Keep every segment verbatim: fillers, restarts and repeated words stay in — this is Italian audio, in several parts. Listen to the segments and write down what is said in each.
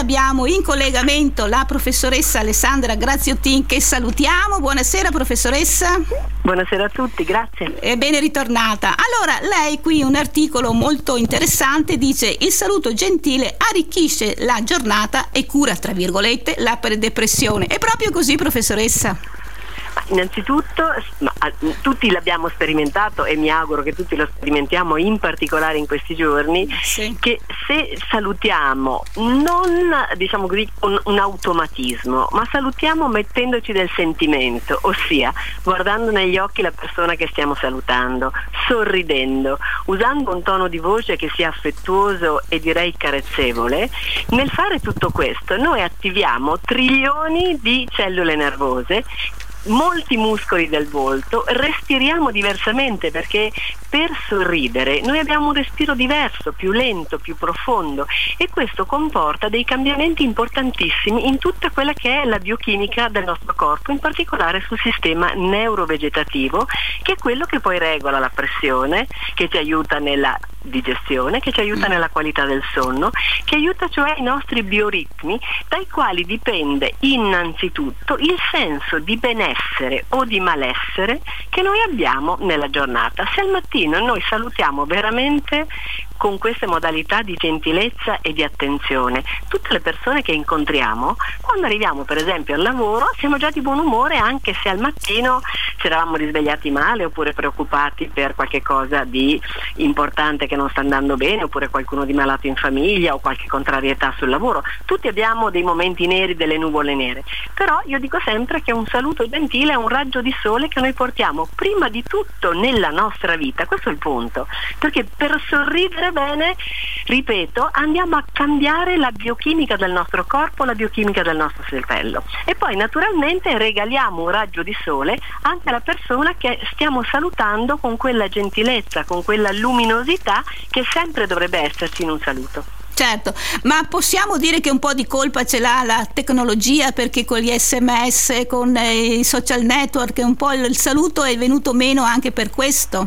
Abbiamo in collegamento la professoressa Alessandra Graziottin, che salutiamo. Buonasera professoressa. Buonasera a tutti, grazie. E ben ritornata. Allora, lei qui un articolo molto interessante, dice: il saluto gentile arricchisce la giornata e cura, tra virgolette, la depressione. È proprio così, professoressa? Innanzitutto, ma, tutti l'abbiamo sperimentato e mi auguro che tutti lo sperimentiamo, in particolare in questi giorni, sì. Che se salutiamo non, diciamo così, un, un automatismo, ma salutiamo mettendoci del sentimento, ossia guardando negli occhi la persona che stiamo salutando, sorridendo, usando un tono di voce che sia affettuoso e direi carezzevole. Nel fare tutto questo noi attiviamo trilioni di cellule nervose, molti muscoli del volto, respiriamo diversamente, perché per sorridere noi abbiamo un respiro diverso, più lento, più profondo, e questo comporta dei cambiamenti importantissimi in tutta quella che è la biochimica del nostro corpo, in particolare sul sistema neurovegetativo, che è quello che poi regola la pressione, che ci aiuta nella digestione, che ci aiuta nella qualità del sonno, che aiuta cioè i nostri bioritmi, dai quali dipende innanzitutto il senso di benessere o di malessere che noi abbiamo nella giornata. Se al mattino noi salutiamo veramente con queste modalità di gentilezza e di attenzione tutte le persone che incontriamo, quando arriviamo per esempio al lavoro siamo già di buon umore, anche se al mattino ci eravamo risvegliati male oppure preoccupati per qualche cosa di importante che non sta andando bene, oppure qualcuno di malato in famiglia o qualche contrarietà sul lavoro. Tutti abbiamo dei momenti neri, delle nuvole nere, però io dico sempre che un saluto gentile è un raggio di sole che noi portiamo prima di tutto nella nostra vita. Questo è il punto, perché per sorridere bene, ripeto, andiamo a cambiare la biochimica del nostro corpo, la biochimica del nostro cervello, e poi naturalmente regaliamo un raggio di sole anche alla persona che stiamo salutando con quella gentilezza, con quella luminosità che sempre dovrebbe esserci in un saluto. Certo, ma possiamo dire che un po' di colpa ce l'ha la tecnologia, perché con gli sms, con i social network, un po' il saluto è venuto meno anche per questo?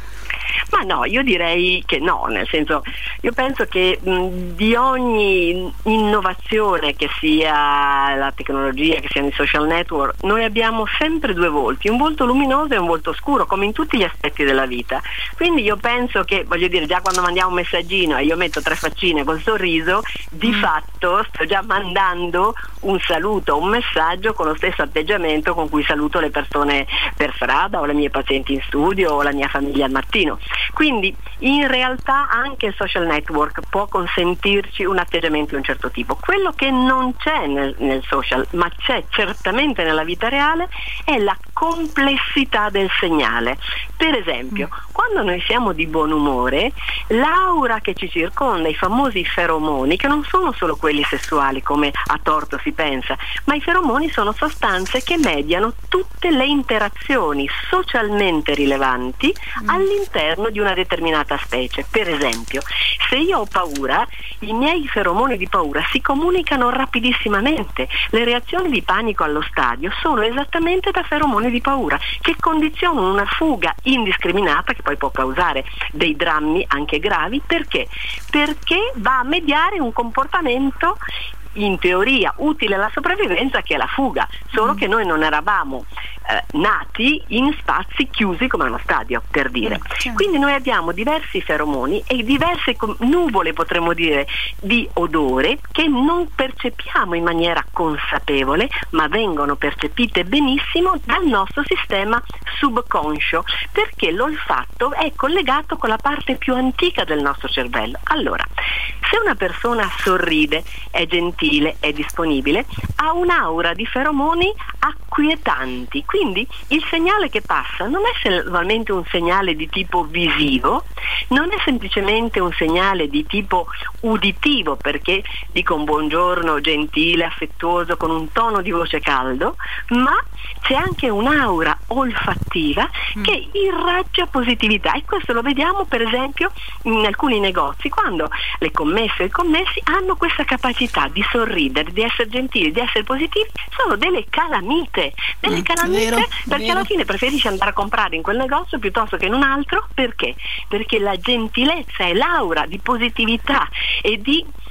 Ma no, io direi che no, nel senso, io penso che mh, di ogni innovazione, che sia la tecnologia, che siano i social network, noi abbiamo sempre due volti, un volto luminoso e un volto scuro, come in tutti gli aspetti della vita. Quindi io penso che, voglio dire, già quando mandiamo un messaggino e io metto tre faccine col sorriso, di mm. fatto sto già mandando un saluto, un messaggio con lo stesso atteggiamento con cui saluto le persone per strada, o le mie pazienti in studio, o la mia famiglia al mattino. Quindi in realtà anche il social network può consentirci un atteggiamento di un certo tipo. Quello che non c'è nel, nel social, ma c'è certamente nella vita reale, è la complessità del segnale. Per esempio, mm. quando noi siamo di buon umore, l'aura che ci circonda, i famosi feromoni, che non sono solo quelli sessuali come a torto si pensa, ma i feromoni sono sostanze che mediano tutte le interazioni socialmente rilevanti mm. all'interno di una determinata specie. Per esempio, se io ho paura, i miei feromoni di paura si comunicano rapidissimamente. Le reazioni di panico allo stadio sono esattamente da feromoni di paura, che condizionano una fuga indiscriminata che poi può causare dei drammi anche gravi. Perché? Perché va a mediare un comportamento in teoria utile alla sopravvivenza, che è la fuga, solo mm. che noi non eravamo eh, nati in spazi chiusi come uno stadio, per dire. Mm. Quindi noi abbiamo diversi feromoni e diverse com- nuvole, potremmo dire, di odore che non percepiamo in maniera consapevole, ma vengono percepite benissimo dal nostro sistema subconscio, perché l'olfatto è collegato con la parte più antica del nostro cervello. Allora, se una persona sorride, è gentile, è disponibile, ha un'aura di feromoni acquietanti. Quindi il segnale che passa non è solamente un segnale di tipo visivo, non è semplicemente un segnale di tipo uditivo, perché dico un buongiorno gentile, affettuoso, con un tono di voce caldo, ma c'è anche un'aura olfattiva mm. che irraggia positività, e questo lo vediamo per esempio in alcuni negozi, quando le commesse e i commessi hanno questa capacità di sorridere, di essere gentili, di essere positivi. Sono delle calamite, delle mm, calamite vero, perché vero. Alla fine preferisci andare a comprare in quel negozio piuttosto che in un altro. Perché? Perché la gentilezza e l'aura di positività e di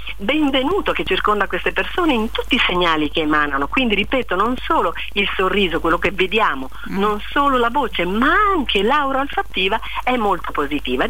benvenuto che circonda queste persone in tutti i segnali che emanano. Quindi ripeto, non solo il sorriso, quello che vediamo, mm. non solo la voce, ma anche l'aura olfattiva è molto positiva.